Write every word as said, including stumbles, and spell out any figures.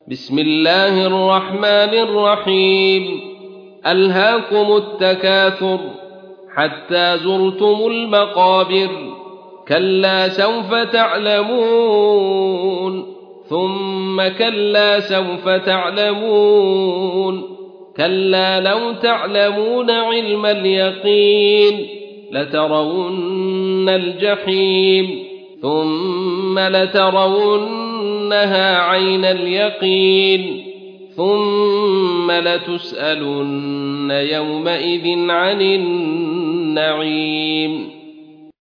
بسم الله الرحمن الرحيم ألهاكم التكاثر حتى زرتم المقابر كلا سوف تعلمون ثم كلا سوف تعلمون كلا لو تعلمون علم اليقين لترون الجحيم ثم لترونها عين اليقين ثم لتسألن يومئذ عن النعيم